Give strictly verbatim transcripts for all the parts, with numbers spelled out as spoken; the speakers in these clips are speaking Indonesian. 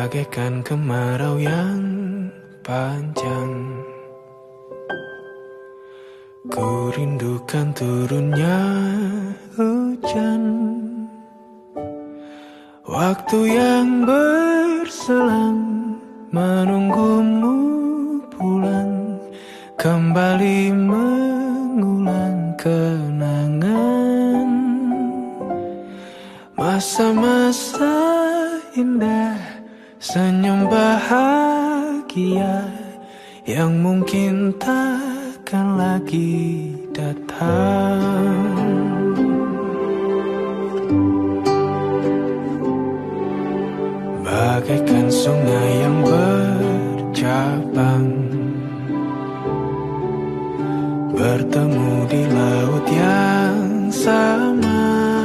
bagaikan kemarau yang panjang. Ku rindukan turunnya hujan, waktu yang berselang menunggumu pulang, kembali mengulang kenangan masa-masa indah, senyum bahagia yang mungkin takkan lagi datang. Bagaikan sungai yang bercabang, bertemu di laut yang sama.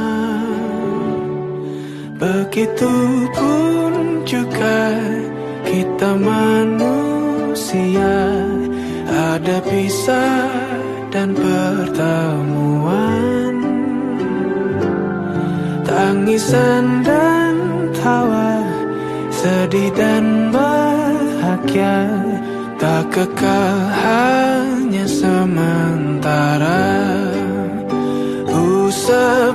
Begitupun juga kita manusia, ada pisah dan pertemuan, tangisan dan tawa, sedih dan bahagia, tak kekal, hanya sementara. Usap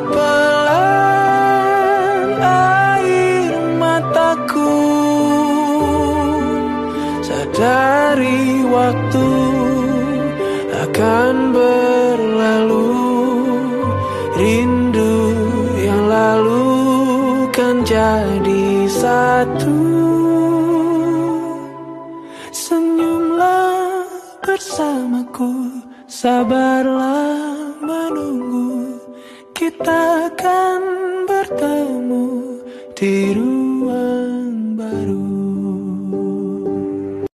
pelan air mataku, sadari waktu akan berlalu. Rindu yang lalu kan jadi satu. Senyumlah bersamaku, sabarlah menunggu, kita akan bertemu di ruang